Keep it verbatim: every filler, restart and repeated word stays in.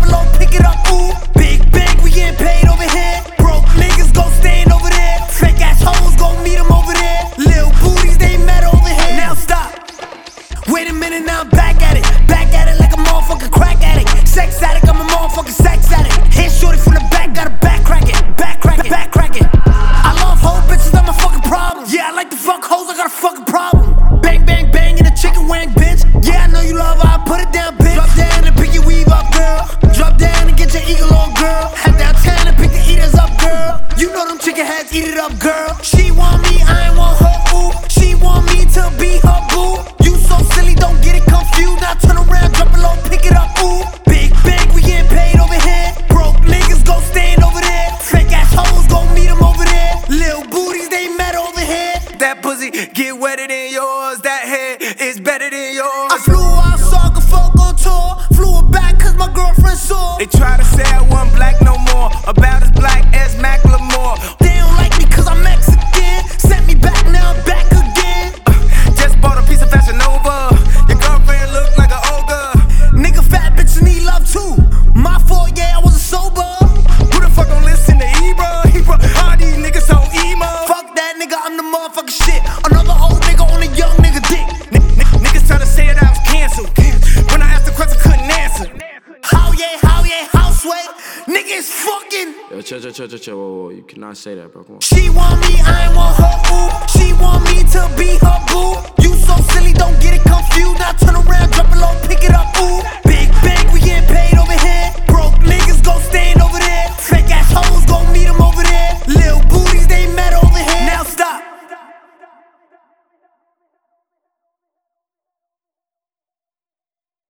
it low, pick it up, ooh. Big bang, we getting paid over here. Broke niggas gon' stand over there. Fake ass hoes gon' meet them over there. Lil' booties, they mad over here. Now stop. Wait a minute, now I'm back at it. Back at it like a motherfucking crack addict. Sex addict, I'm a motherfucking sex addict. Hit shorty from the back, gotta back crack it. Back crack it, back crack it. I love hoe bitches, I'm a fucking problem. Yeah, I like to fuck hoes, I got a fucking problem. Bang, bang, bang in a chicken wing, bitch. Yeah, I know you love her, I put it down, bitch. Drop down and pick your weave up, girl. Drop down and get your eagle on, girl. Head downtown and pick the eaters up, girl. You know them chicken heads, eat it up, girl. She want me, I ain't want her, ooh. She want me to be her boo. You so silly, don't get it confused. Now turn around, drop it low, pick it up, ooh. Big bang, we getting paid over here. Broke niggas gon' stand over there. Fake ass hoes gon' meet them over there. Lil' booties, they mad over here. That pussy get wetter than yours. That head is better than yours. I flew out, so I could fuck on tour. Flew it back cause my girlfriend saw. They try to say I wasn't black no more. About as black as Macklemore. They don't like me cause I'm Mexican. Sent me back, now I'm back again. uh, Just bought a piece of Fashion Nova. Your girlfriend look like an ogre. Nigga fat bitches need love too. My fault, yeah, I wasn't sober. Who the fuck gon' listen to Ebro? Ebro, all these niggas so emo. Fuck that nigga, I'm the motherfucking shit. Another old nigga on a young nigga dick. N n niggas tryna say that I was canceled. When I asked the question, couldn't answer. How yeah, how yeah, house way. Nigga is fucking. Yo, chill, chill, chill, chill, chill. Whoa, whoa, you cannot say that, bro. Come on. She want me, I ain't want her, ooh. She want me to be her boo. You so silly, don't get it confused. Now turn around, drop it low, pick it up, ooh. Big bang, we getting paid over here.